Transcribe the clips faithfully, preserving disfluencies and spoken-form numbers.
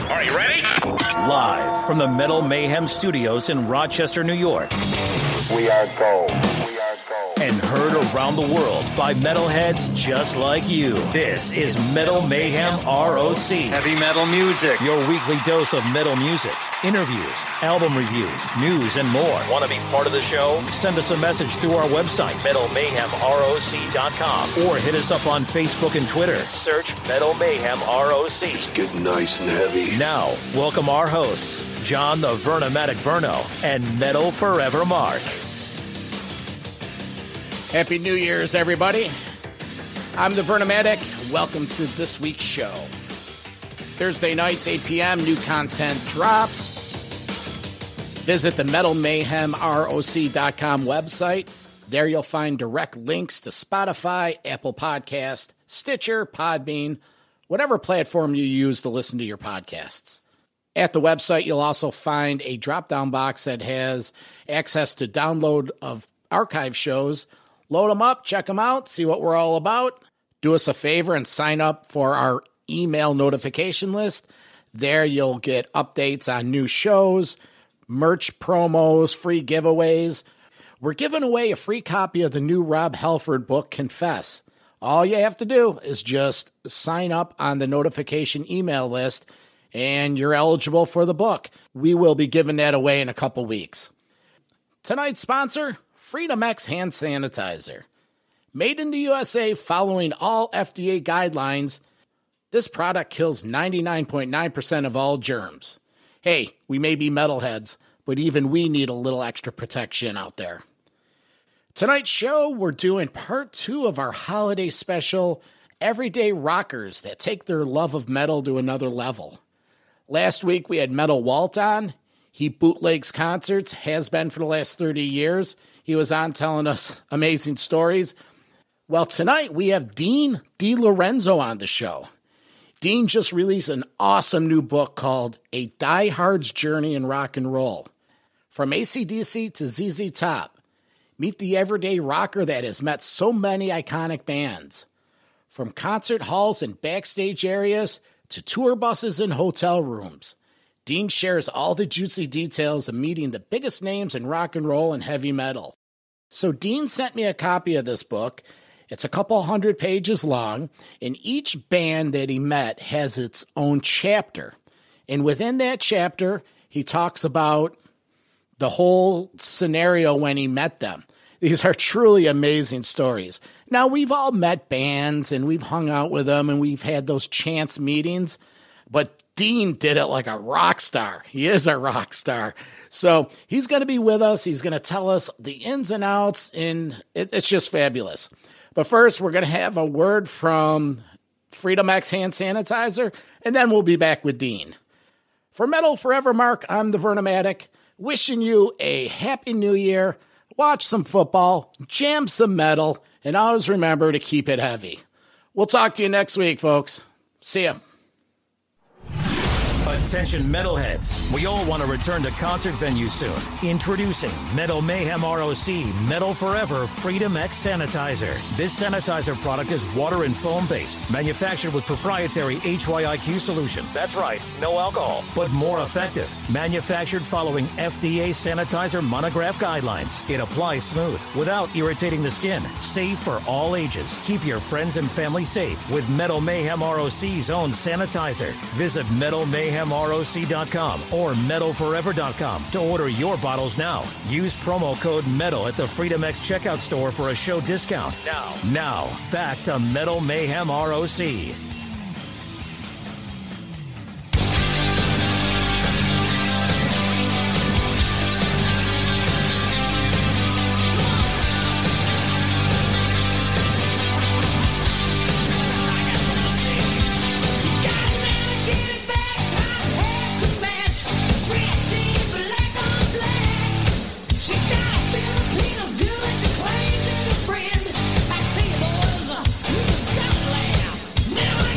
Are you ready? Live from the Metal Mayhem Studios in Rochester, New York. We are gold. We are gold. And heard around the world by metalheads just like you. This is Metal Mayhem R O C. Heavy metal music. Your weekly dose of metal music, interviews, album reviews, news, and more. Want to be part of the show? Send us a message through our website, metal mayhem R O C dot com, or hit us up on Facebook and Twitter. Search Metal Mayhem R O C. It's getting nice and heavy. Now, welcome our hosts, John the Vernomatic Verno and Metal Forever Mark. Happy New Year's, everybody. I'm the Vernomatic. Welcome to this week's show. Thursday nights, eight p.m., new content drops. Visit the Metal Mayhem R O C dot com website. There you'll find direct links to Spotify, Apple Podcast, Stitcher, Podbean, whatever platform you use to listen to your podcasts. At the website, you'll also find a drop-down box that has access to download of archive shows. Load them up, check them out, see what we're all about. Do us a favor and sign up for our email notification list. There you'll get updates on new shows, merch promos, free giveaways. We're giving away a free copy of the new Rob Halford book, Confess. All you have to do is just sign up on the notification email list, and you're eligible for the book. We will be giving that away in a couple weeks. Tonight's sponsor, Freedom X Hand Sanitizer. Made in the U S A following all F D A guidelines, this product kills ninety-nine point nine percent of all germs. Hey, we may be metalheads, but even we need a little extra protection out there. Tonight's show, we're doing part two of our holiday special, Everyday Rockers that take their love of metal to another level. Last week we had Metal Walt on. He bootlegs concerts, has been for the last thirty years. He was on telling us amazing stories. Well, tonight we have Dean DiLorenzo on the show. Dean just released an awesome new book called A Diehard's Journey in Rock and Roll. From A C D C to Z Z Top, meet the everyday rocker that has met so many iconic bands. From concert halls and backstage areas to tour buses and hotel rooms, Dean shares all the juicy details of meeting the biggest names in rock and roll and heavy metal. So Dean sent me a copy of this book. It's a couple hundred pages long, and each band that he met has its own chapter. And within that chapter, he talks about the whole scenario when he met them. These are truly amazing stories. Now, we've all met bands, and we've hung out with them, and we've had those chance meetings, but Dean did it like a rock star. He is a rock star. So he's going to be with us. He's going to tell us the ins and outs, and it, it's just fabulous. But first, we're going to have a word from Freedom X Hand Sanitizer, and then we'll be back with Dean. For Metal Forever Mark, I'm the Vernomatic, wishing you a happy new year. Watch some football, jam some metal, and always remember to keep it heavy. We'll talk to you next week, folks. See ya. Attention metalheads, we all want to return to concert venues soon. Introducing Metal Mayhem R O C Metal Forever Freedom X Sanitizer. This sanitizer product is water and foam based, manufactured with proprietary H Y I Q solution. That's right, no alcohol, but more effective. Manufactured following F D A sanitizer monograph guidelines. It applies smooth, without irritating the skin. Safe for all ages. Keep your friends and family safe with Metal Mayhem R O C's own sanitizer. Visit Metal Mayhem R O C dot com or metal forever dot com to order your bottles now. Use promo code METAL at the Freedom X checkout store for a show discount. Now, now, back to Metal Mayhem R O C. Now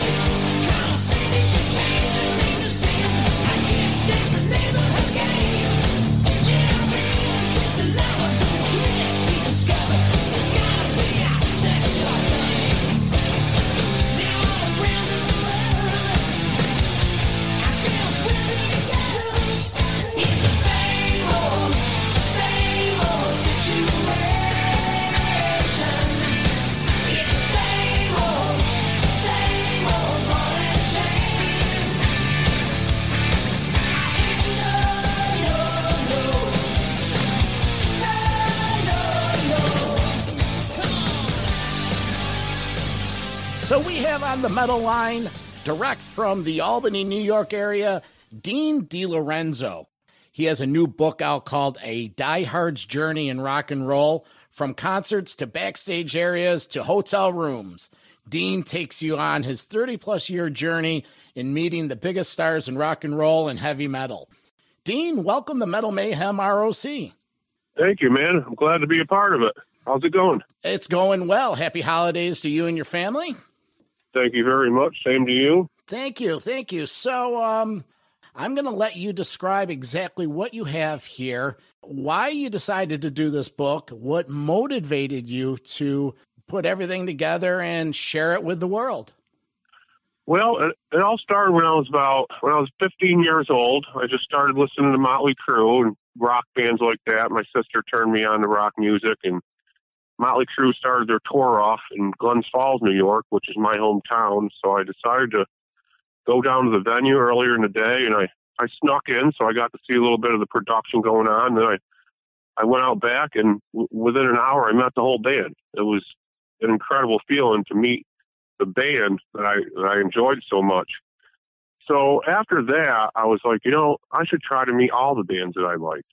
So we have on the metal line, direct from the Albany, New York area, Dean DiLorenzo. He has a new book out called A Diehard's Journey in Rock and Roll, from concerts to backstage areas to hotel rooms. Dean takes you on his thirty-plus year journey in meeting the biggest stars in rock and roll and heavy metal. Dean, welcome to Metal Mayhem R O C. Thank you, man. I'm glad to be a part of it. How's it going? It's going well. Happy holidays to you and your family. Thank you very much. Same to you. Thank you. Thank you. So um, I'm going to let you describe exactly what you have here, why you decided to do this book, what motivated you to put everything together and share it with the world. Well, it, it all started when I was about, when I was fifteen years old. I just started listening to Motley Crue and rock bands like that. My sister turned me on to rock music, and Motley Crue started their tour off in Glens Falls, New York, which is my hometown. So I decided to go down to the venue earlier in the day, and I, I snuck in, so I got to see a little bit of the production going on. Then I, I went out back, and w- within an hour, I met the whole band. It was an incredible feeling to meet the band that I, that I enjoyed so much. So after that, I was like, you know, I should try to meet all the bands that I liked.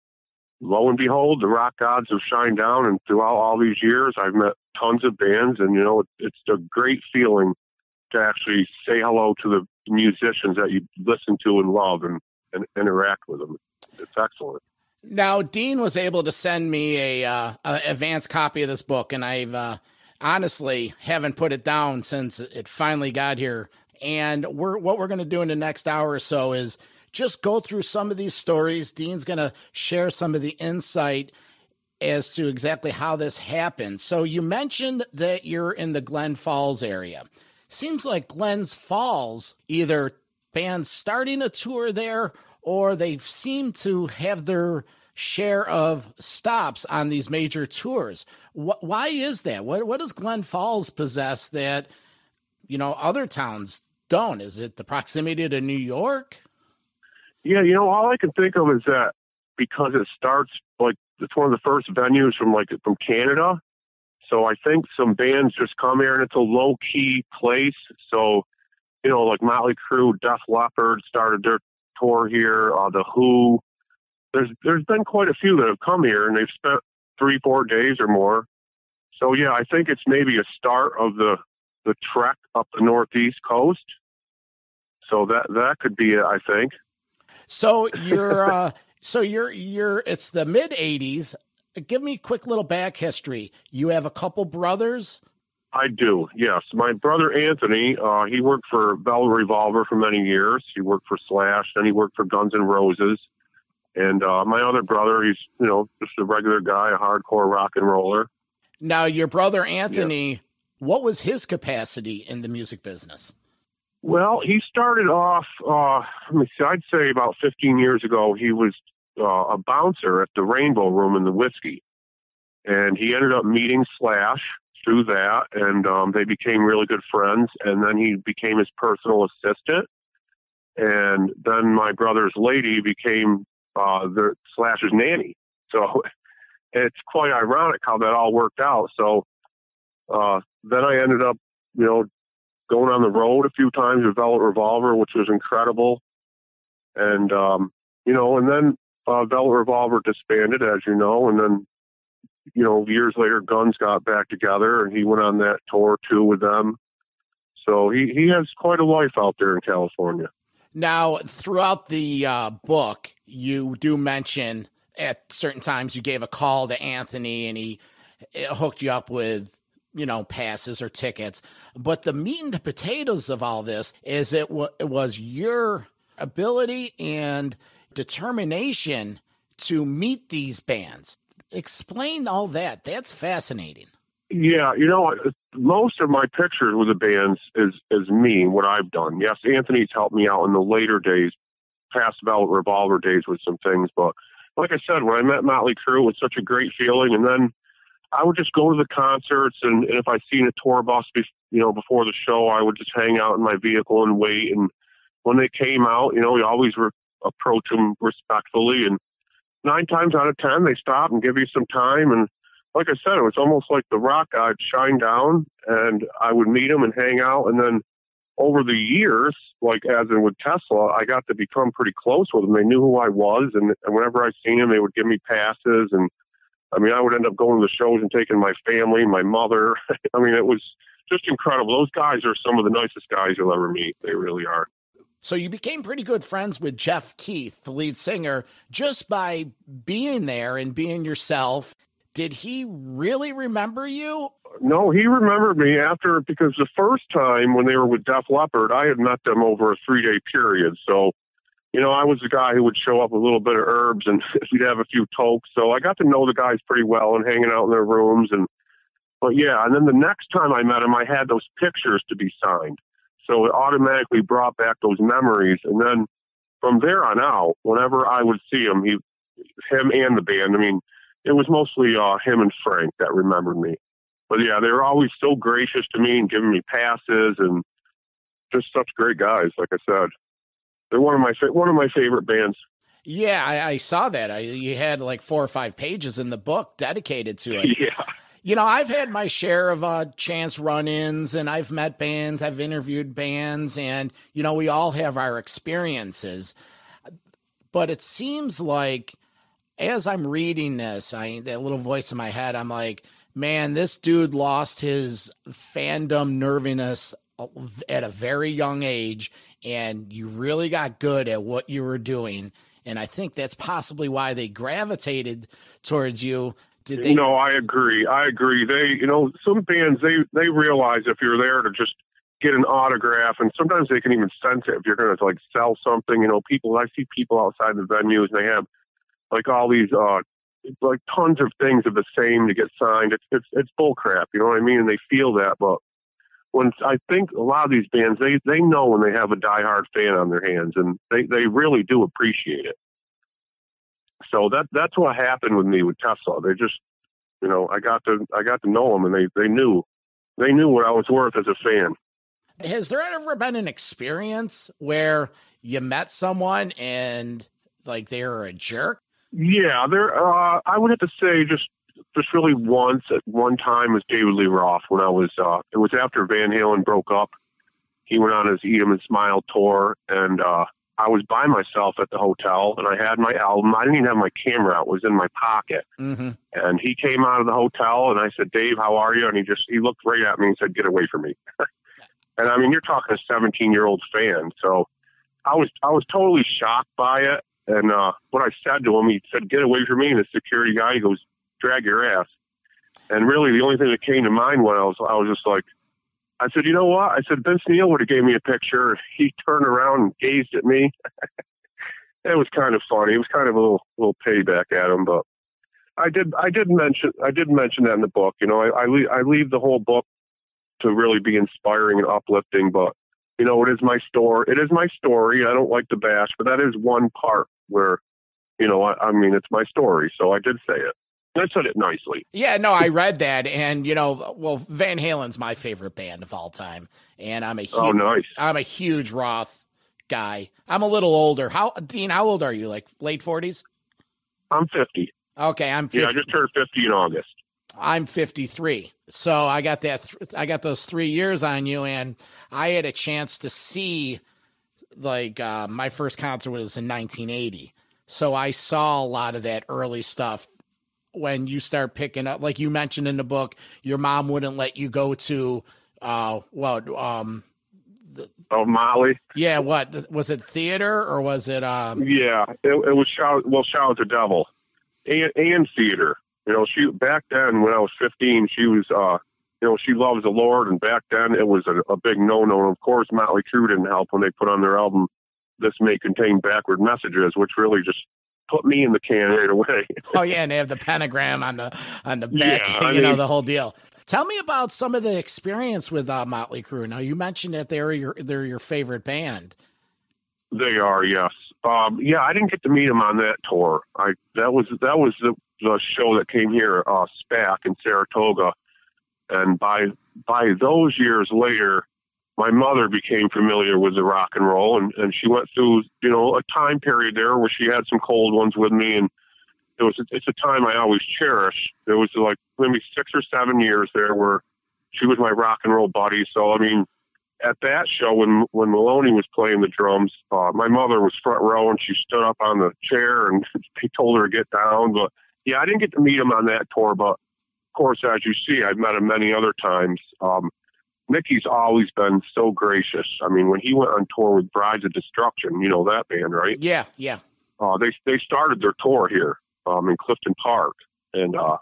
Lo and behold, the rock gods have shined down, and throughout all these years, I've met tons of bands, and, you know, it, it's a great feeling to actually say hello to the musicians that you listen to and love and, and interact with them. It's excellent. Now, Dean was able to send me a, uh, a advanced copy of this book, and I've uh, honestly haven't put it down since it finally got here. And we're what we're going to do in the next hour or so is just go through some of these stories. Dean's going to share some of the insight as to exactly how this happened. So you mentioned that you're in the Glen Falls area. Seems like Glens Falls, either bands starting a tour there or they seem to have their share of stops on these major tours. Wh- why is that? What, what does Glen Falls possess that, you know, other towns don't? Is it the proximity to New York? Yeah, you know, all I can think of is that because it starts, like, it's one of the first venues from, like, from Canada. So I think some bands just come here, and it's a low-key place. So, you know, like Motley Crue, Def Leppard started their tour here, uh, The Who. There's There's been quite a few that have come here, and they've spent three, four days or more. So, yeah, I think it's maybe a start of the, the trek up the Northeast coast. So that that could be it, I think. So you're, uh, so you're, you're, it's the mid eighties. Give me a quick little back history. You have a couple brothers? I do, yes. My brother Anthony, uh, he worked for Velvet Revolver for many years. He worked for Slash, then he worked for Guns N' Roses. And uh, my other brother, he's, you know, just a regular guy, a hardcore rock and roller. Now, your brother Anthony, yeah. What was his capacity in the music business? Well, he started off, uh, let me see, I'd say about fifteen years ago, he was uh, a bouncer at the Rainbow Room in the Whiskey. And he ended up meeting Slash through that, and um, they became really good friends. And then he became his personal assistant. And then my brother's lady became uh, the Slash's nanny. So it's quite ironic how that all worked out. So uh, then I ended up, you know, going on the road a few times with Velvet Revolver, which was incredible. And, um, you know, and then uh, Velvet Revolver disbanded, as you know, and then, you know, years later, Guns got back together, and he went on that tour, too, with them. So he, he has quite a life out there in California. Now, throughout the uh, book, you do mention at certain times you gave a call to Anthony, and he hooked you up with, you know, passes or tickets. But the meat and the potatoes of all this is it, w- it was your ability and determination to meet these bands. Explain all that. That's fascinating. Yeah, you know, most of my pictures with the bands is, is me, what I've done. Yes, Anthony's helped me out in the later days, past Velvet Revolver days with some things. But like I said, when I met Motley Crue, it was such a great feeling. And then I would just go to the concerts, and, and if I seen a tour bus, be, you know, before the show, I would just hang out in my vehicle and wait. And when they came out, you know, we always re- approach them respectfully. And nine times out of ten, they stop and give you some time. And like I said, it was almost like the rock god shined down, and I would meet him and hang out. And then over the years, like as in with Tesla, I got to become pretty close with them. They knew who I was, and, and whenever I seen them, they would give me passes. And I mean, I would end up going to the shows and taking my family, my mother. I mean, it was just incredible. Those guys are some of the nicest guys you'll ever meet. They really are. So you became pretty good friends with Jeff Keith, the lead singer, just by being there and being yourself. Did he really remember you? No, he remembered me after, because the first time when they were with Def Leppard, I had met them over a three-day period. So, you know, I was the guy who would show up with a little bit of herbs, and we'd have a few tokes. So I got to know the guys pretty well and hanging out in their rooms. And But, yeah, and then the next time I met him, I had those pictures to be signed. So it automatically brought back those memories. And then from there on out, whenever I would see him, he, him and the band, I mean, it was mostly uh, him and Frank that remembered me. But, yeah, they were always so gracious to me and giving me passes, and just such great guys, like I said. They're one of my fa- one of my favorite bands. Yeah, I, I saw that. I, you had like four or five pages in the book dedicated to it. Yeah. You know, I've had my share of uh, chance run-ins, and I've met bands, I've interviewed bands, and, you know, we all have our experiences. But it seems like as I'm reading this, I that little voice in my head, I'm like, man, this dude lost his fandom nerviness at a very young age, and you really got good at what you were doing. And I think that's possibly why they gravitated towards you. Did they? No, I agree. I agree. They, you know, some bands, they, they realize if you're there to just get an autograph, and sometimes they can even sense it if you're going to like sell something. You know, people, I see people outside the venues, and they have like all these, uh, like tons of things of the same to get signed. It's, it's, it's bull crap. You know what I mean? And they feel that. But when I think a lot of these bands, they, they know when they have a diehard fan on their hands, and they, they really do appreciate it. So that that's what happened with me with Tesla. They just, you know, I got to I got to know them, and they, they knew they knew what I was worth as a fan. Has there ever been an experience where you met someone and like they were a jerk? Yeah, there. Uh, I would have to say just just really once at one time was David Lee Roth when I was. Uh, it was after Van Halen broke up. He went on his Eat 'Em and Smile tour, and uh, I was by myself at the hotel, and I had my album. I didn't even have my camera out; it was in my pocket. Mm-hmm. And he came out of the hotel, and I said, "Dave, how are you?" And he just he looked right at me and said, "Get away from me." And I mean, you're talking a seventeen-year-old fan, so I was I was totally shocked by it. And uh, what I said to him, he said, "Get away from me." And the security guy, he goes, "Drag your ass." And really, the only thing that came to mind when I was I was just like, I said, "You know what?" I said, "Vince Neil would have gave me a picture." He turned around and gazed at me. It was kind of funny. It was kind of a little little payback at him, but I did I did mention I did mention that in the book. You know, I I leave, I leave the whole book to really be inspiring and uplifting, but you know, it is my story. It is my story. I don't like to bash, but that is one part where, you know, I, I mean, it's my story, so I did say it. I said it nicely. Yeah, no, I read that, and you know, well, Van Halen's my favorite band of all time, and I'm a huge, oh, nice. I'm a huge Roth guy. I'm a little older. How, Dean? How old are you? Like late forties? I'm fifty. Okay, I'm fifty. Yeah, I just turned fifty in August. I'm fifty-three. So I got that. Th- I got those three years on you, and I had a chance to see, like, uh, my first concert was in nineteen eighty. So I saw a lot of that early stuff. When you start picking up, like you mentioned in the book, your mom wouldn't let you go to, uh, what, um, the, oh, Molly. Yeah, what was it? Theater or was it? Um, yeah, it, it was shout. Well, Shout at the Devil, and, and theater. You know, she back then when I was fifteen, she was, uh, you know, she loves the Lord, and back then it was a, a big no-no. And of course, Motley Crue didn't help when they put on their album "This May Contain Backward Messages," which really just put me in the can right away. Oh yeah, and they have the pentagram on the on the back, yeah, you mean, know, the whole deal. Tell me about some of the experience with uh, Motley Crue. Now you mentioned that they're your they're your favorite band. They are, yes. Um, yeah, I didn't get to meet them on that tour. I that was that was the, the show that came here, uh, SPAC in Saratoga, and by by those years later, my mother became familiar with the rock and roll, and, and she went through, you know, a time period there where she had some cold ones with me, and it was it's a time I always cherish. There was like maybe six or seven years there where she was my rock and roll buddy. So I mean, at that show when when Maloney was playing the drums, uh, my mother was front row and she stood up on the chair and he told her to get down. But yeah, I didn't get to meet him on that tour, but of course, as you see, I've met him many other times. Um, Mickey's always been so gracious. I mean, when he went on tour with Brides of Destruction, you know that band, right? Yeah, yeah. Uh, they they started their tour here um, in Clifton Park, and uh,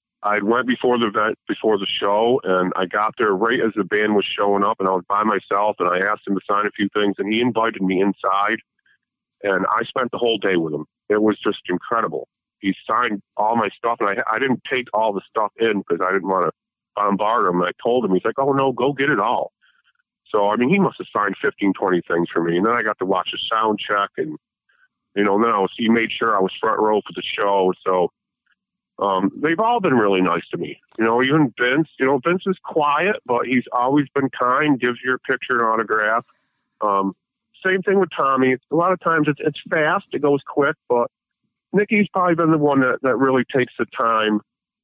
I went before the event, before the show, and I got there right as the band was showing up, and I was by myself, and I asked him to sign a few things, and he invited me inside, and I spent the whole day with him. It was just incredible. He signed all my stuff, and I I didn't take all the stuff in because I didn't want to bombard him. I told him, he's like, oh, no, go get it all. So, I mean, he must have signed fifteen, twenty things for me, and then I got to watch the sound check, and, you know, and then I was, he made sure I was front row for the show, so um, they've all been really nice to me. You know, even Vince, you know, Vince is quiet, but he's always been kind, gives you a picture and autograph. Um, same thing with Tommy. A lot of times it's, it's fast, it goes quick, but Nicky's probably been the one that, that really takes the time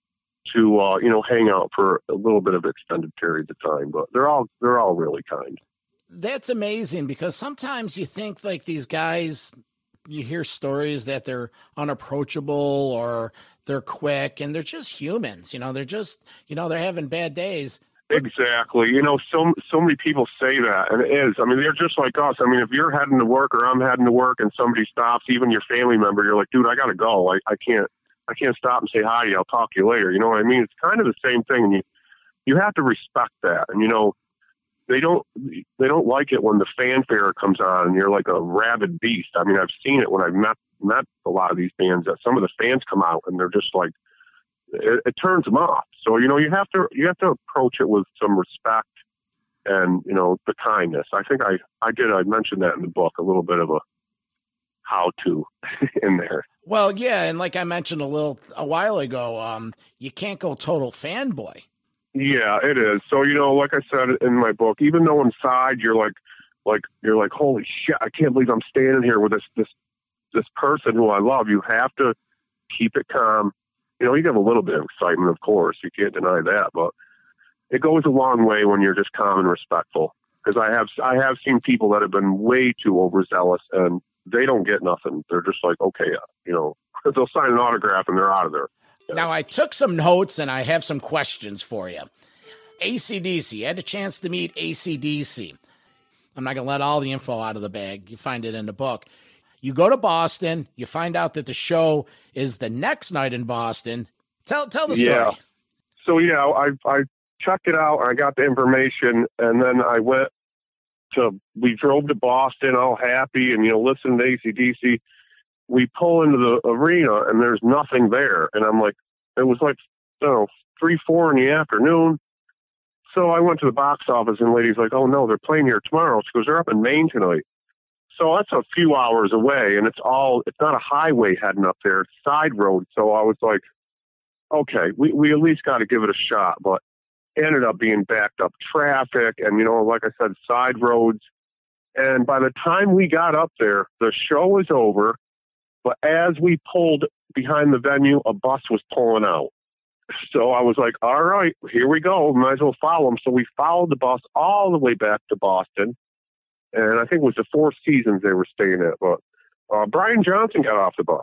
to, uh, you know, hang out for a little bit of extended periods of time, but they're all, they're all really kind. That's amazing because sometimes you think like these guys, you hear stories that they're unapproachable or they're quick and they're just humans, you know, they're just, you know, they're having bad days. Exactly. You know, so, so many people say that, and it is, I mean, they're just like us. I mean, if you're heading to work or I'm heading to work and somebody stops, even your family member, you're like, dude, I got to go. I, I can't, I can't stop and say hi to you. I'll talk to you later. You know what I mean? It's kind of the same thing. And you, you have to respect that. And, you know, they don't, they don't like it when the fanfare comes on and you're like a rabid beast. I mean, I've seen it when I've met, met a lot of these bands that some of the fans come out and they're just like, it, it turns them off. So, you know, you have to, you have to approach it with some respect and, you know, the kindness. I think I, I did, I mentioned that in the book, a little bit of a how to in there. Well, yeah. And like I mentioned a little, a while ago, um, you can't go total fanboy. Yeah, it is. So, you know, like I said in my book, even though inside you're like, like, you're like, holy shit, I can't believe I'm standing here with this, this, this person who I love. You have to keep it calm. You know, you have a little bit of excitement, of course. You can't deny that, but it goes a long way when you're just calm and respectful. Because I have, I have seen people that have been way too overzealous and they don't get nothing. They're just like, okay, you know, they'll sign an autograph and they're out of there. Yeah. Now, I took some notes and I have some questions for you. A C D C, I had a chance to meet A C D C. I'm not going to let all the info out of the bag. You find it in the book. You go to Boston, you find out that the show is the next night in Boston. Tell tell the story. Yeah. So, yeah, I, I checked it out. I got the information, and then I went to, we drove to Boston all happy and, you know, listened to A C D C. We pull into the arena, and there's nothing there. And I'm like, it was like, I don't know, three, four in the afternoon. So I went to the box office, and the lady's like, oh, no, they're playing here tomorrow. She goes, they're up in Maine tonight. So that's a few hours away, and it's all, it's not a highway heading up there. It's side road. So I was like, okay, we, we at least got to give it a shot. But it ended up being backed up traffic and, you know, like I said, side roads. And by the time we got up there, the show was over. But as we pulled behind the venue, a bus was pulling out. So I was like, all right, here we go. Might as well follow them. So we followed the bus all the way back to Boston. And I think it was the Four Seasons they were staying at. But uh, Brian Johnson got off the bus.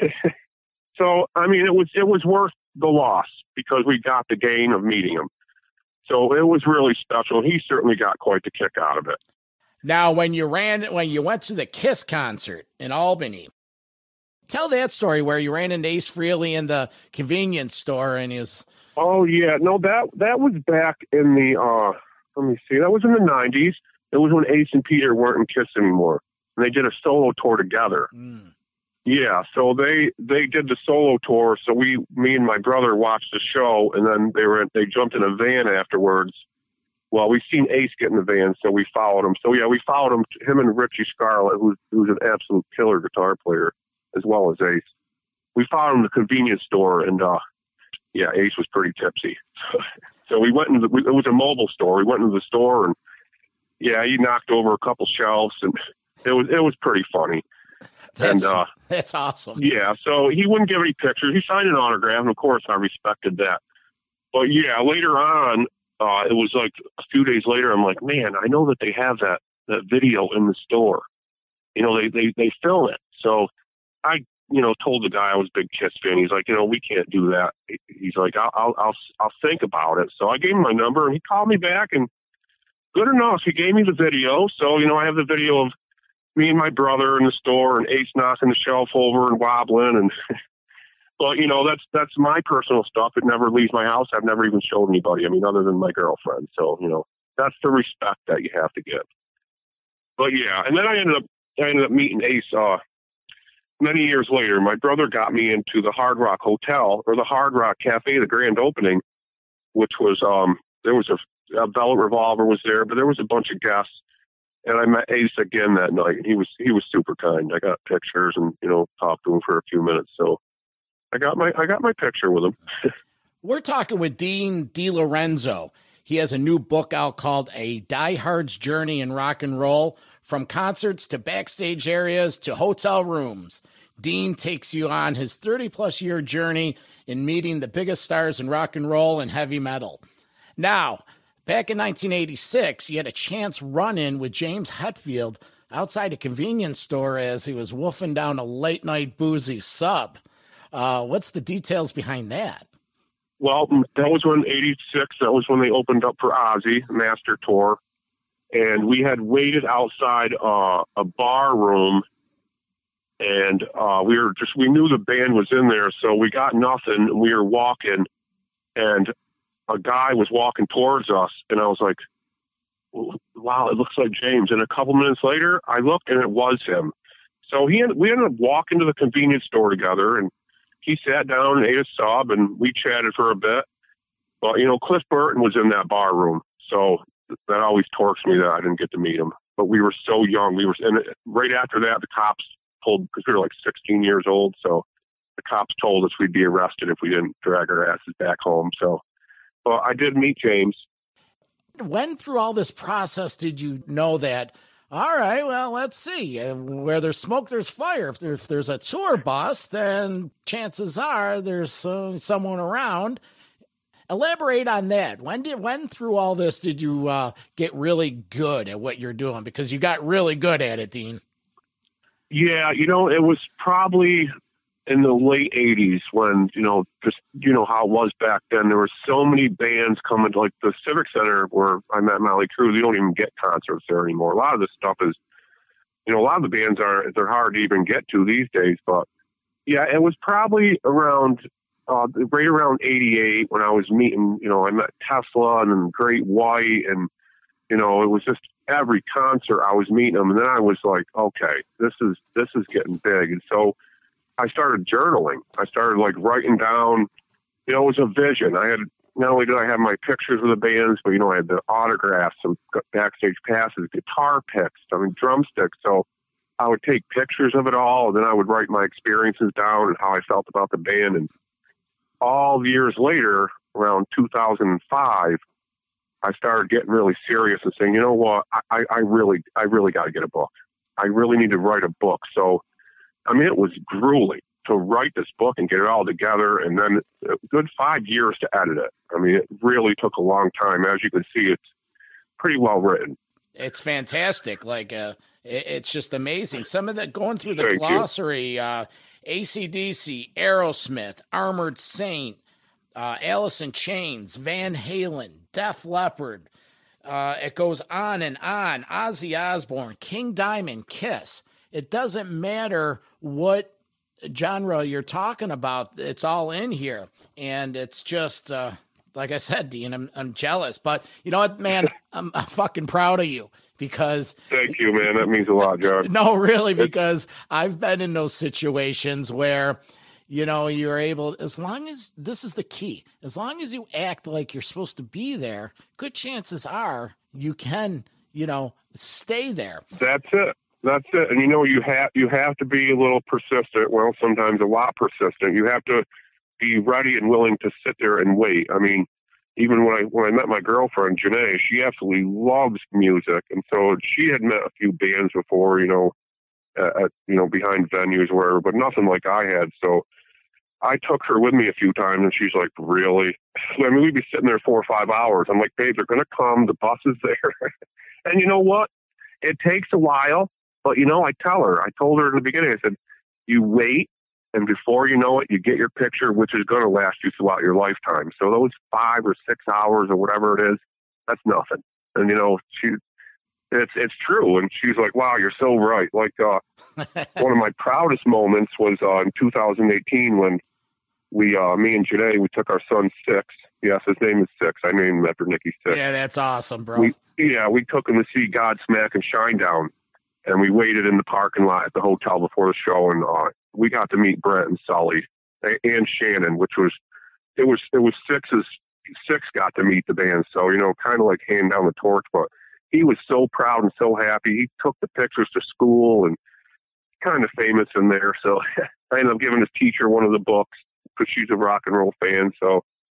So, I mean, it was it was worth the loss because we got the gain of meeting him. So it was really special. He certainly got quite the kick out of it. Now, when you ran, when you went to the Kiss concert in Albany, tell that story where you ran into Ace Frehley in the convenience store and he was... Oh, yeah. No, that that was back in the, uh, let me see, that was in the nineties. It was when Ace and Peter weren't in Kiss anymore. And they did a solo tour together. Mm. Yeah, so they they did the solo tour. So we, me and my brother watched the show, and then they were they jumped in a van afterwards. Well, we seen Ace get in the van, so we followed him. So, yeah, we followed him, him and Richie Scarlett, who's, who's an absolute killer guitar player, as well as Ace. We found him in the convenience store, and uh, yeah, Ace was pretty tipsy. So we went into the, it was a mobile store. We went into the store, and yeah, he knocked over a couple shelves, and it was it was pretty funny. That's, and uh, that's awesome. Yeah, so he wouldn't give any pictures. He signed an autograph, and of course I respected that. But yeah, later on, uh, it was like a few days later, I'm like, man, I know that they have that, that video in the store. You know, they, they, they film it. So I, you know, told the guy I was a big Kiss fan. He's like, you know, we can't do that. He's like, I'll, I'll, I'll, I'll think about it. So I gave him my number, and he called me back, and good enough, he gave me the video. So, you know, I have the video of me and my brother in the store, and Ace knocking the shelf over and wobbling. And, but, you know, that's, that's my personal stuff. It never leaves my house. I've never even showed anybody. I mean, other than my girlfriend. So, you know, that's the respect that you have to give. But yeah. And then I ended up, I ended up meeting Ace, uh, many years later. My brother got me into the Hard Rock Hotel, or the Hard Rock Cafe, the grand opening, which was, um, there was a, a Velvet Revolver was there, but there was a bunch of guests. And I met Ace again that night. He was he was super kind. I got pictures and, you know, talked to him for a few minutes. So I got my I got my picture with him. We're talking with Dean DiLorenzo. He has a new book out called A Diehard's Journey in Rock and Roll, from concerts to backstage areas to hotel rooms. Dean takes you on his thirty-plus year journey in meeting the biggest stars in rock and roll and heavy metal. Now, back in nineteen eighty-six, you had a chance run-in with James Hetfield outside a convenience store as he was wolfing down a late-night boozy sub. Uh, what's the details behind that? Well, that was when eighty-six, that was when they opened up for Ozzy, Master Tour. And we had waited outside uh, a bar room, and uh, we were just, we knew the band was in there, so we got nothing. We were walking, and a guy was walking towards us, and I was like, wow, it looks like James. And a couple minutes later, I looked, and it was him. So he we ended up walking to the convenience store together, and he sat down and ate a sub, and we chatted for a bit. But, you know, Cliff Burton was in that bar room, so that always torques me that I didn't get to meet him. But we were so young. We were, and right after that, the cops told, because we were like sixteen years old, so the cops told us we'd be arrested if we didn't drag our asses back home. So, well, I did meet James. When through all this process did you know that, all right, well, let's see, uh, where there's smoke, there's fire. If, there, if there's a tour bus, then chances are there's uh, someone around. Elaborate on that. When did, when through all this did you uh, get really good at what you're doing? Because you got really good at it, Dean. Yeah, you know, it was probably in the late eighties when, you know, just, you know, how it was back then. There were so many bands coming to, like, the Civic Center where I met Motley Crue. You don't even get concerts there anymore. A lot of this stuff is, you know, a lot of the bands are, they're hard to even get to these days. But yeah, it was probably around, uh, right around eighty-eight when I was meeting, you know, I met Tesla and then Great White, and, you know, it was just every concert I was meeting them. And then I was like, okay, this is, this is getting big. And so I started journaling. I started like writing down, you know, it was a vision. I had, not only did I have my pictures of the bands, but, you know, I had the autographs, some backstage passes, guitar picks, I mean, drumsticks. So I would take pictures of it all, and then I would write my experiences down and how I felt about the band. And all years later, around two thousand five, I started getting really serious and saying, you know what, I, I really, I really got to get a book. I really need to write a book. So, I mean, it was grueling to write this book and get it all together, and then a good five years to edit it. I mean, it really took a long time. As you can see, it's pretty well written. It's fantastic. Like, uh, it, it's just amazing. Some of that, going through the Thank glossary, uh, A C D C, Aerosmith, Armored Saint, uh, Alice in Chains, Van Halen, Def Leppard. Uh, it goes on and on. Ozzy Osbourne, King Diamond, Kiss. It doesn't matter what genre you're talking about. It's all in here. And it's just, uh, like I said, Dean, I'm, I'm jealous. But you know what, man? I'm, I'm fucking proud of you because... Thank you, man. That means a lot, John. No, really, because I've been in those situations where, you know, you're able, as long as, this is the key, as long as you act like you're supposed to be there, good chances are you can, you know, stay there. That's it. That's it. And, you know, you have, you have to be a little persistent. Well, sometimes a lot persistent. You have to be ready and willing to sit there and wait. I mean, even when I, when I met my girlfriend, Janae, she absolutely loves music. And so she had met a few bands before, you know, at, at you know, behind venues or wherever, but nothing like I had. So I took her with me a few times, and she's like, really? I mean, we'd be sitting there four or five hours. I'm like, babe, they're going to come. The bus is there. And you know what? It takes a while, but, you know, I tell her, I told her in the beginning, I said, you wait, and before you know it, you get your picture, which is going to last you throughout your lifetime. So those five or six hours or whatever it is, that's nothing. And, you know, she, it's it's true. And she's like, wow, you're so right. Like, uh, one of my proudest moments was uh, in two thousand eighteen when we, uh, me and Janae, we took our son Six. Yes, his name is Six. I named him after Nicky Six. Yeah, that's awesome, bro. We, yeah, we took him to see Godsmack and Shinedown. And we waited in the parking lot at the hotel before the show, and uh, we got to meet Brent and Sully and Shannon, which was, it was, it was Six's, Six got to meet the band. So, you know, kind of like hand down the torch, but he was so proud and so happy. He took the pictures to school and kind of famous in there. So I ended up giving his teacher one of the books because she's a rock and roll fan. So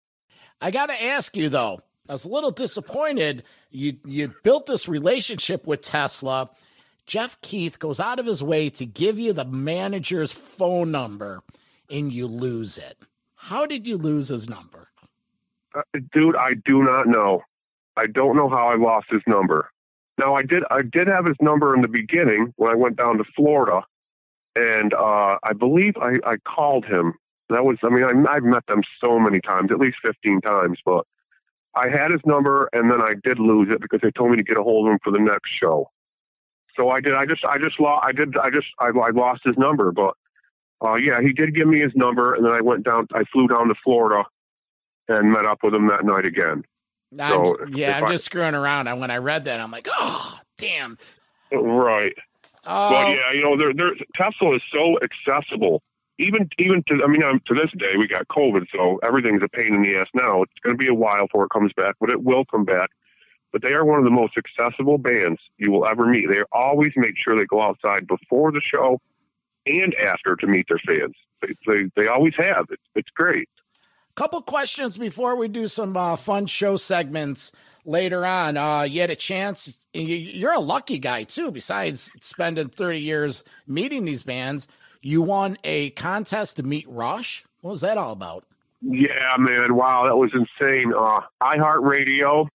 I got to ask you though, I was a little disappointed. You, you built this relationship with Tesla. Jeff Keith goes out of his way to give you the manager's phone number, and you lose it. How did you lose his number? Uh, dude, I do not know. I don't know how I lost his number. Now, I did I did have his number in the beginning when I went down to Florida, and uh, I believe I, I called him. That was, I mean, I, I've met them so many times, at least fifteen times, but I had his number, and then I did lose it because they told me to get a hold of him for the next show. So I did. I just, I just lost. I did. I just, I, I lost his number. But uh, yeah, he did give me his number, and then I went down. I flew down to Florida and met up with him that night again. I'm, so yeah, I'm I, just screwing around. And when I read that, I'm like, oh, damn. Right. Oh. But yeah, you know, there, there, Tesla is so accessible. Even, even to, I mean, um, to this day, we got COVID, so everything's a pain in the ass now. It's going to be a while before it comes back, but it will come back. But they are one of the most accessible bands you will ever meet. They always make sure they go outside before the show and after to meet their fans. They they, they always have. It's, it's great. Couple questions before we do some uh, fun show segments later on. Uh, you had a chance. You're a lucky guy, too, besides spending thirty years meeting these bands. You won a contest to meet Rush. What was that all about? Yeah, man. Wow, that was insane. Uh, iHeartRadio.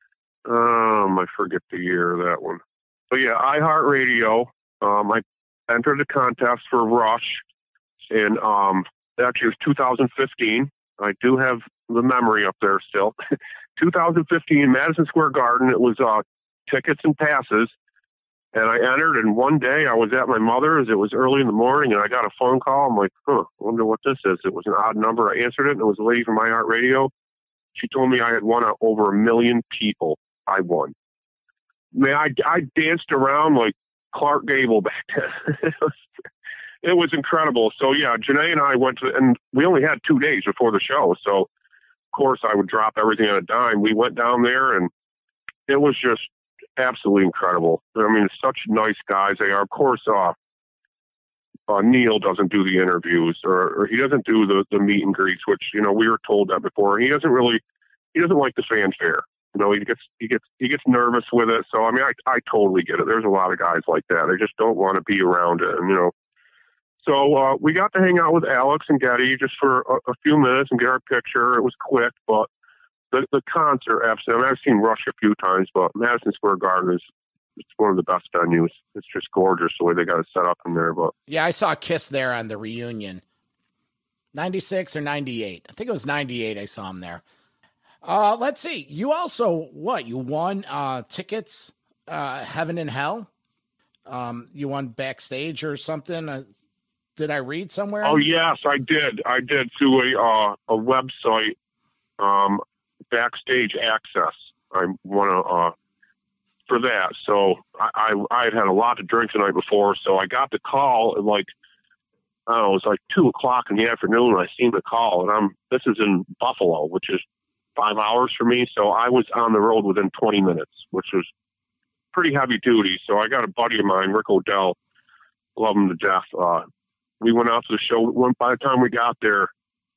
Um, I forget the year of that one. But yeah, iHeartRadio. Um, I entered the contest for Rush, and um, actually it was two thousand fifteen. I do have the memory up there still. two thousand fifteen, Madison Square Garden. It was uh, tickets and passes, and I entered. And one day I was at my mother's. It was early in the morning, and I got a phone call. I'm like, huh, I wonder what this is. It was an odd number. I answered it, and it was a lady from iHeartRadio. She told me I had won over a million people. I won. Man, I, I danced around like Clark Gable back then. it, was, it was incredible. So yeah, Janae and I went to, and we only had two days before the show. So of course I would drop everything on a dime. We went down there, and it was just absolutely incredible. I mean, such nice guys they are. Of course, uh, uh, Neil doesn't do the interviews, or, or he doesn't do the, the meet and greets, which, you know, we were told that before. He doesn't really, he doesn't like the fanfare. You know, he gets he gets he gets nervous with it. So I mean, I I totally get it. There's a lot of guys like that. They just don't want to be around it, and you know. So uh, we got to hang out with Alex and Getty just for a, a few minutes and get our picture. It was quick, but the the concert, absolutely. I mean, I've seen Rush a few times, but Madison Square Garden is it's one of the best venues. It's just gorgeous the way they got it set up in there. But yeah, I saw Kiss there on the reunion, ninety-six or ninety-eight. I think it was ninety-eight. I saw him there. Uh, let's see. You also, what, you won uh, tickets, uh, Heaven and Hell? Um, you won backstage or something? Uh, did I read somewhere? Oh, yes, I did. I did through a, uh, a website, um, Backstage Access. I won a, uh, for that. So I, I, I had had a lot to drink the night before, so I got the call at like, I don't know, it was like two o'clock in the afternoon. And I seen the call, and I'm, this is in Buffalo, which is five hours for me. So I was on the road within twenty minutes, which was pretty heavy duty. So I got a buddy of mine, Rick O'Dell, love him to death. Uh, we went out to the show. When, by the time we got there,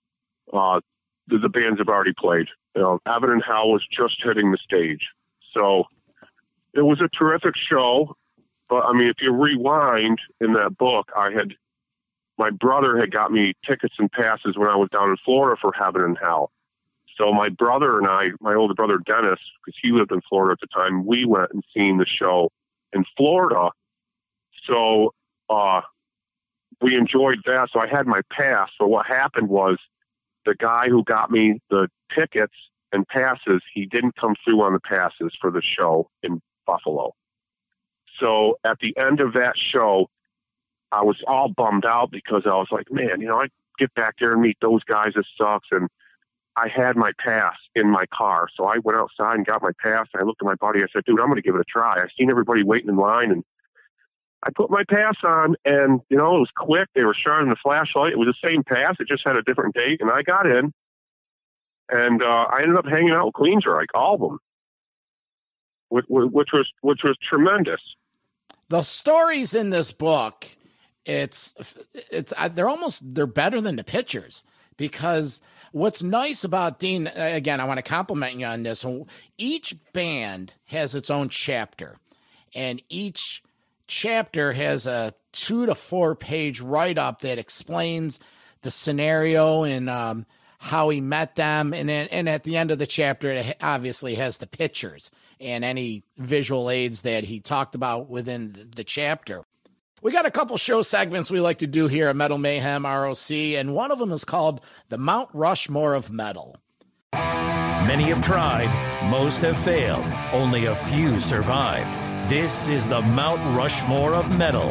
uh, the, the bands have already played. You know, Heaven and Hell was just hitting the stage. So it was a terrific show. but I mean, if you rewind in that book, I had, my brother had got me tickets and passes when I was down in Florida for Heaven and Hell. So my brother and I, my older brother Dennis, because he lived in Florida at the time, we went and seen the show in Florida. So uh, we enjoyed that. So I had my pass. So what happened was the guy who got me the tickets and passes, he didn't come through on the passes for the show in Buffalo. So at the end of that show, I was all bummed out because I was like, man, you know, I get back there and meet those guys. It sucks. And I had my pass in my car. So I went outside and got my pass. And I looked at my buddy. I said, dude, I'm going to give it a try. I seen everybody waiting in line, and I put my pass on, and, you know, it was quick. They were shining the flashlight. It was the same pass. It just had a different date. And I got in, and uh, I ended up hanging out with Queensryche, all of them, which, which was, which was tremendous. The stories in this book, it's, it's, they're almost, they're better than the pictures, because what's nice about Dean, again, I want to compliment you on this. Each band has its own chapter, and each chapter has a two to four page write-up that explains the scenario and um, how he met them. And then, and at the end of the chapter, it obviously has the pictures and any visual aids that he talked about within the chapter. We got a couple show segments we like to do here at Metal Mayhem R O C, and one of them is called the Mount Rushmore of Metal. Many have tried, most have failed, only a few survived. This is the Mount Rushmore of Metal.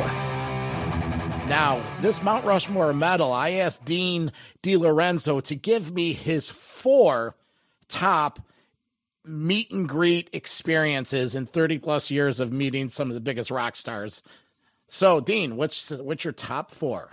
Now, this Mount Rushmore of Metal, I asked Dean DiLorenzo to give me his four top meet and greet experiences in thirty plus years of meeting some of the biggest rock stars. So, Dean, what's what's your top four?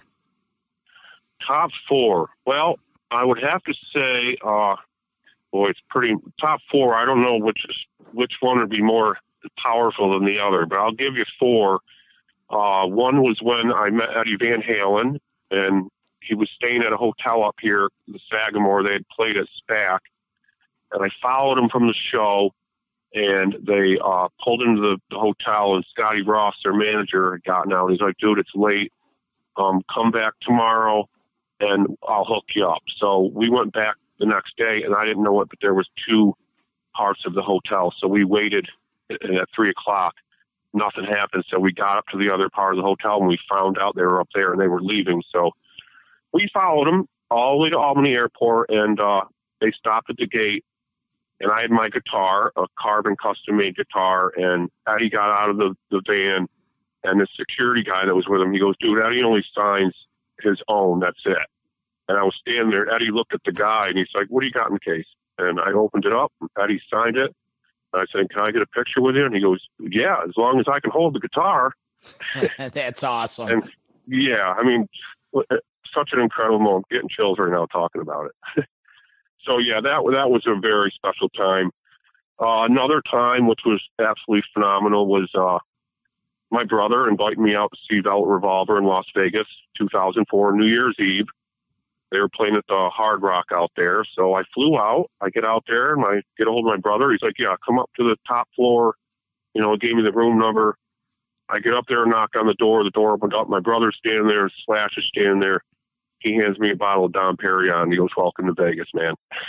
Top four. Well, I would have to say, uh, boy, it's pretty top four. I don't know which is, which one would be more powerful than the other, but I'll give you four. Uh, one was when I met Eddie Van Halen, and he was staying at a hotel up here, the Sagamore. They had played at SPAC, and I followed him from the show. And they uh, pulled into the, the hotel, and Scotty Ross, their manager, had gotten out. He's like, dude, it's late. Um, come back tomorrow, and I'll hook you up. So we went back the next day, and I didn't know it, but there was two parts of the hotel. So we waited, and at three o'clock, nothing happened. So we got up to the other part of the hotel, and we found out they were up there, and they were leaving. So we followed them all the way to Albany Airport, and uh, they stopped at the gate. And I had my guitar, a carbon custom-made guitar, and Eddie got out of the, the van, and the security guy that was with him, he goes, dude, Eddie only signs his own, that's it. And I was standing there, Eddie looked at the guy, and he's like, what do you got in the case? And I opened it up, and Eddie signed it. And I said, can I get a picture with you? And he goes, yeah, as long as I can hold the guitar. That's awesome. And, yeah, I mean, such an incredible moment. I'm getting chills right now talking about it. So, yeah, that that was a very special time. Uh, another time, which was absolutely phenomenal, was uh, my brother invited me out to see Velvet Revolver in Las Vegas, two thousand four, New Year's Eve. They were playing at the Hard Rock out there. So I flew out. I get out there, and I get a hold of my brother. He's like, yeah, come up to the top floor. You know, gave me the room number. I get up there and knock on the door. The door opened up. My brother's standing there. Slash is standing there. He hands me a bottle of Dom Perignon. He goes, welcome to Vegas, man.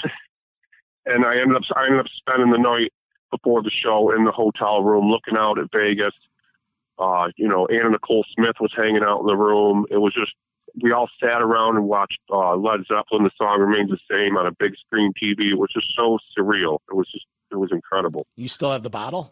And I ended up, I ended up spending the night before the show in the hotel room, looking out at Vegas. Uh, you know, Anna Nicole Smith was hanging out in the room. It was just, we all sat around and watched uh, Led Zeppelin. The song Remains the Same on a big screen T V. It was just so surreal. It was just, it was incredible. You still have the bottle?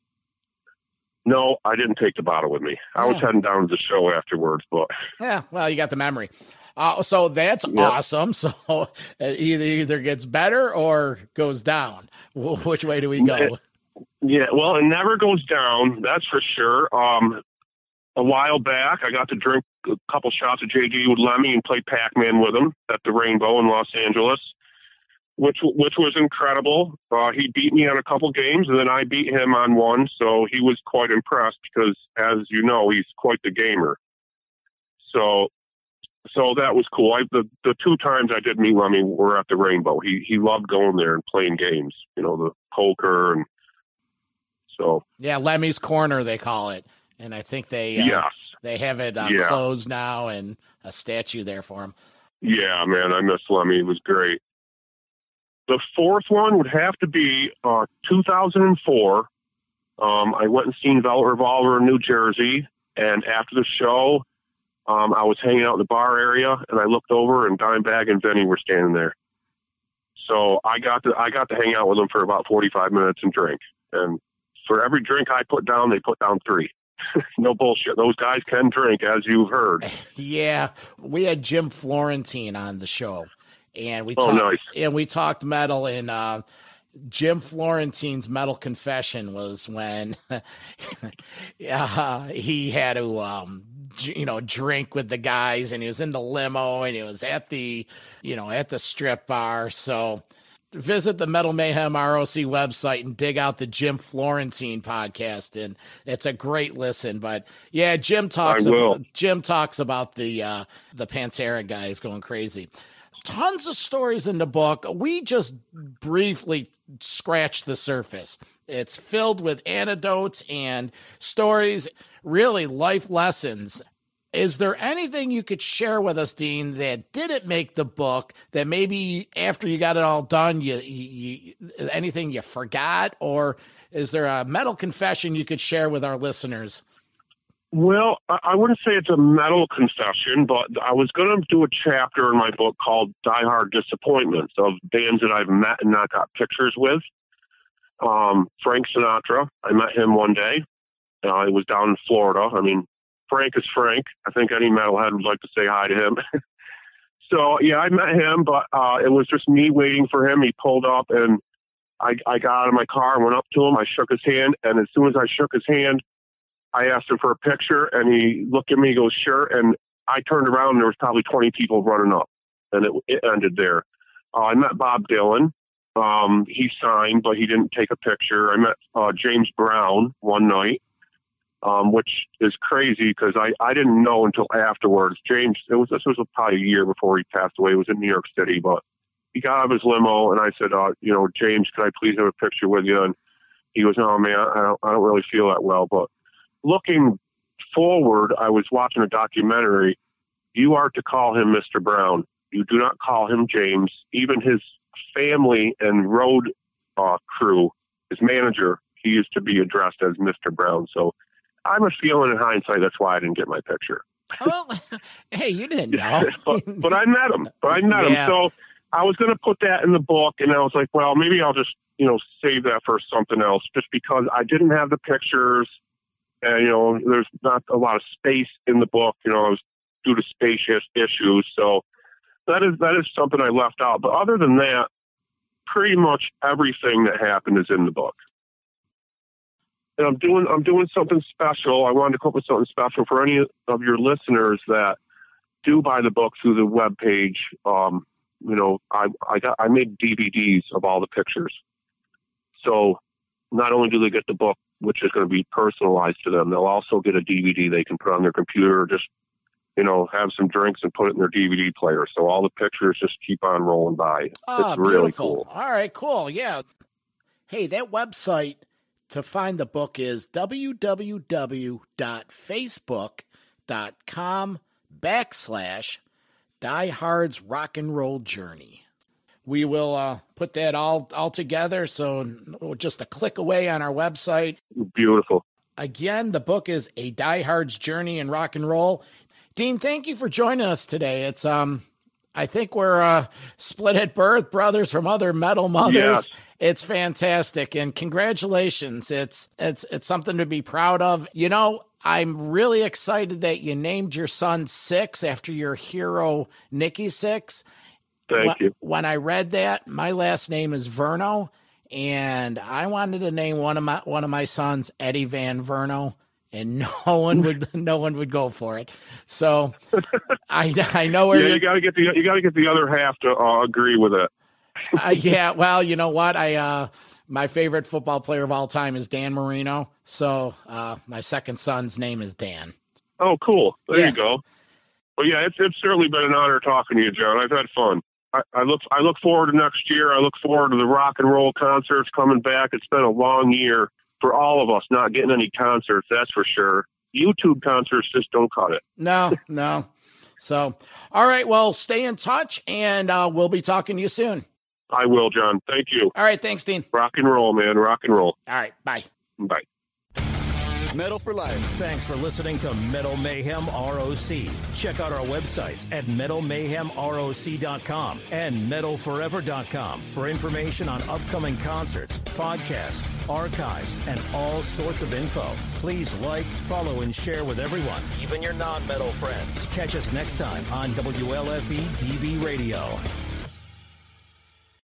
No, I didn't take the bottle with me. I oh. was heading down to the show afterwards, but yeah, well, you got the memory. Uh, so that's yep. awesome. So it either either gets better or goes down. Which way do we go? Yeah, well, it never goes down. That's for sure. Um, a while back, I got to drink a couple shots of J D with Lemmy and play Pac-Man with him at the Rainbow in Los Angeles, which which was incredible. Uh, he beat me on a couple games, and then I beat him on one. So he was quite impressed because, as you know, he's quite the gamer. So. So that was cool. I, the the two times I did meet Lemmy were at the Rainbow. He he loved going there and playing games. You know, the poker and so. Yeah, Lemmy's Corner they call it. And I think they uh, yes. they have it uh, yeah. closed now and a statue there for him. Yeah, man, I miss Lemmy. It was great. The fourth one would have to be uh, two thousand four. Um, I went and seen Velvet Revolver in New Jersey, and after the show, um, I was hanging out in the bar area, and I looked over, and Dimebag and Vinny were standing there. So I got to I got to hang out with them for about forty-five minutes and drink. And for every drink I put down, they put down three. No bullshit. Those guys can drink, as you've heard. Yeah, we had Jim Florentine on the show, and we oh, talked nice. and we talked metal. And uh, Jim Florentine's metal confession was when uh, he had to, um, you know, drink with the guys, and he was in the limo, and he was at the, you know, at the strip bar. So visit the Metal Mayhem R O C website and dig out the Jim Florentine podcast, and it's a great listen. But yeah, Jim talks about Jim talks about the uh, the Pantera guys going crazy. Tons of stories in the book. We just briefly scratched the surface. It's filled with anecdotes and stories, really life lessons. Is there anything you could share with us, Dean, that didn't make the book, that maybe after you got it all done, you, you, you anything you forgot? Or is there a metal confession you could share with our listeners? Well, I wouldn't say it's a metal confession, but I was going to do a chapter in my book called Die Hard Disappointments of bands that I've met and not got pictures with. Um, Frank Sinatra, I met him one day. Uh, I was down in Florida. I mean, Frank is Frank. I think any metalhead would like to say hi to him. So, yeah, I met him, but uh, it was just me waiting for him. He pulled up, and I, I got out of my car and went up to him. I shook his hand, and as soon as I shook his hand, I asked him for a picture, and he looked at me, he goes, sure. And I turned around, and there was probably twenty people running up, and it, it ended there. Uh, I met Bob Dylan. Um, he signed, but he didn't take a picture. I met uh, James Brown one night. Um, which is crazy because I, I didn't know until afterwards. James, it was this was probably a year before he passed away. It was in New York City, but he got out of his limo, and I said, uh, you know, James, could I please have a picture with you? And he goes, oh man, I don't, I don't really feel that well. But looking forward, I was watching a documentary. You are to call him Mister Brown. You do not call him James. Even his family and road uh, crew, his manager, he is to be addressed as Mister Brown. So I'm a feeling in hindsight that's why I didn't get my picture. Well, hey, you didn't know. but, but I met him. But I met yeah. him. So I was going to put that in the book, and I was like, well, maybe I'll just, you know, save that for something else, just because I didn't have the pictures. And, you know, there's not a lot of space in the book, you know, due to space issues. So that is that is something I left out. But other than that, pretty much everything that happened is in the book. And I'm doing I'm doing something special. I wanted to come up with something special for any of your listeners that do buy the book through the webpage. Um, you know, I I got I made D V Ds of all the pictures. So not only do they get the book, which is going to be personalized to them, they'll also get a D V D they can put on their computer, just, you know, have some drinks and put it in their D V D player. So all the pictures just keep on rolling by. Oh, it's really beautiful. cool. All right, cool. Yeah. Hey, that website to find the book is www.facebook.com backslash Die Hard's Rock and Roll Journey. We will uh, put that all, all together, so just a click away on our website. Beautiful. Again, the book is A Die Hard's Journey in Rock and Roll. Dean, thank you for joining us today. It's um, I think we're uh, split at birth, brothers from other metal mothers. Yes. It's fantastic, and congratulations. It's it's it's something to be proud of. You know, I'm really excited that you named your son Six after your hero, Nikki Sixx. Thank when, you. When I read that, my last name is Verno, and I wanted to name one of my one of my sons Eddie Van Verno, and no one would no one would go for it. So I I know where yeah, you got to get the you got to get the other half to uh, agree with it. uh, yeah, well, you know what? I uh, my favorite football player of all time is Dan Marino, so uh, my second son's name is Dan. Oh, cool! There yeah. you go. Well, yeah, it's it's certainly been an honor talking to you, John. I've had fun. I, I look I look forward to next year. I look forward to the rock and roll concerts coming back. It's been a long year for all of us not getting any concerts. That's for sure. YouTube concerts just don't cut it. No, no. So, all right. Well, stay in touch, and uh, we'll be talking to you soon. I will, John. Thank you. All right. Thanks, Dean. Rock and roll, man. Rock and roll. All right. Bye. Bye. Metal for Life. Thanks for listening to Metal Mayhem R O C. Check out our websites at metal mayhem R O C dot com and metal forever dot com for information on upcoming concerts, podcasts, archives, and all sorts of info. Please like, follow, and share with everyone, even your non-metal friends. Catch us next time on W L F E D B Radio.